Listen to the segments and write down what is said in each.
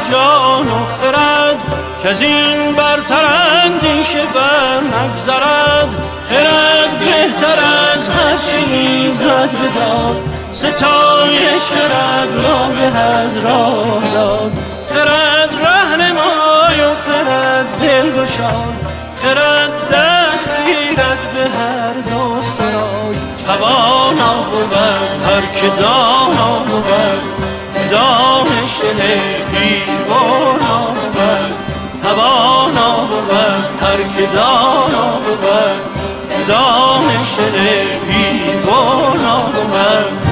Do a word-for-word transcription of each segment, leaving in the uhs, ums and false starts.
جان و خرد، که از این برتر اندیشه بر نگذرد. خرد بهتر از هر چه ایزد بداد، ستایش خرد را به از راه داد. خرد رهنمای و خرد دلگشای، خرد دست گیرد به هر دو سرای. توانا بود هر که دانا بود، دانش دل پیربانا بود. توانا بود هر که دانا بود، دانش دل پیربانا بود.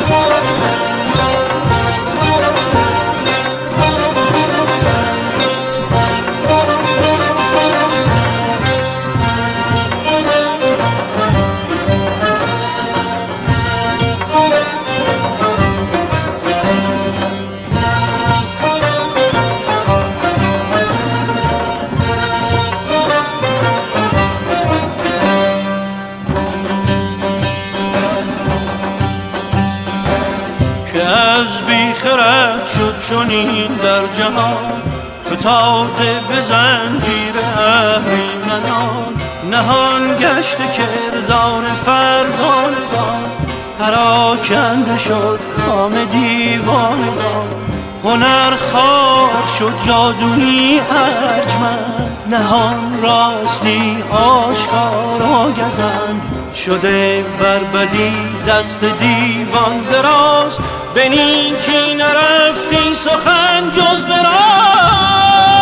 که از بی خرد شد چنین در جهان، فتاده به زنجیر اهریمنان. نهان گشت کردار فرزانگان، پراکنده شد کام دیوانگان. هنر خوار شد جادویی ارجمند، نهان راستی آشکارا گزند. شده بر بدی دست دیوان دراز، به نیکی نرفتی سخن جز به راز.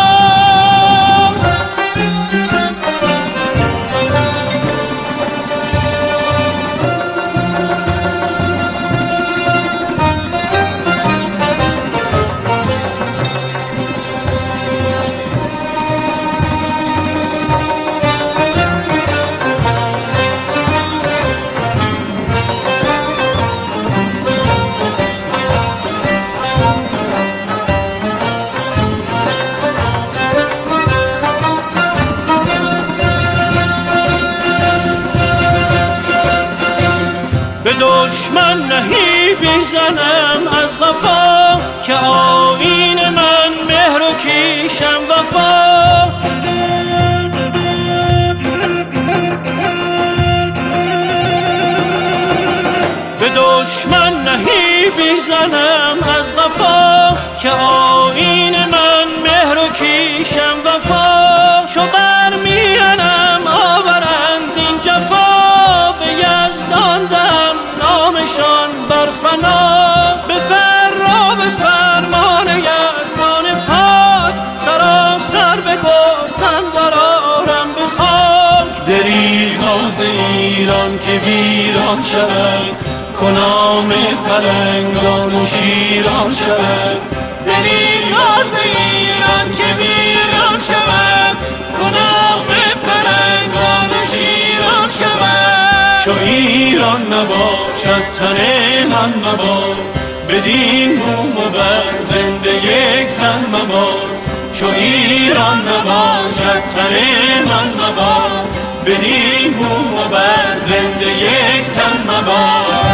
به دشمن نهی بیزنم از غفا، که آیین من مهر و کیشم وفا. به دشمن نهی بیزنم از غفا، که آیین من مهر و کیشم وفا. شو برمیانم آورند این جفا، به یزدان دم نامشان بر فنا. به فرا به فرمان یزدان پاک، سراسر به گوزن درآرم به خاک. دریغا ز ایران که ویران شود، کنام پلنگان و شیران شود. دریغا ز ایران که ویران شود، کنام پلنگان و شیران شود. چو ایران نباشد تن من مباد، بدین بوم و بر زنده یک تن مباد. چو ایران نباشد تن من مباد، بدین بوم و بر زنده یک تن مباد.